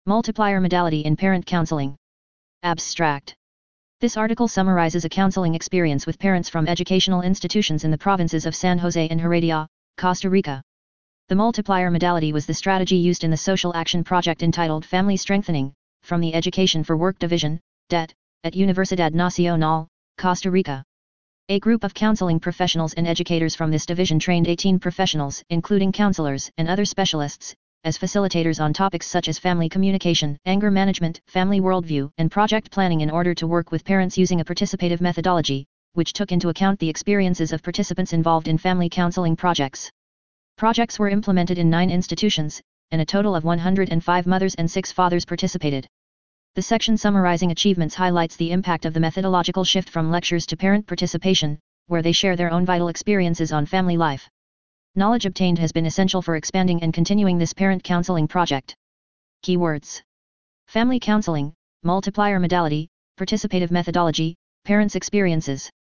Multiplier modality in parent counseling. Abstract. This article summarizes a counseling experience with parents from educational institutions in the provinces of San Jose and Heredia, Costa Rica. The multiplier modality was the strategy used in the social action project entitled Family Strengthening, from the Education for Work Division, DET, at Universidad Nacional, Costa Rica. A group of counseling professionals and educators from this division trained 18 professionals, including counselors and other specialists, as facilitators on topics such as family communication, anger management, family worldview, and project planning in order to work with parents using a participative methodology, which took into account the experiences of participants involved in family counseling projects. Projects were implemented in 9 institutions, and a total of 105 mothers and 6 fathers participated. The section summarizing achievements highlights the impact of the methodological shift from lectures to parent participation, where they share their own vital experiences on family life. Knowledge obtained has been essential for expanding and continuing this parent counseling project. Keywords: family counseling, multiplier modality, participative methodology, parents' experiences.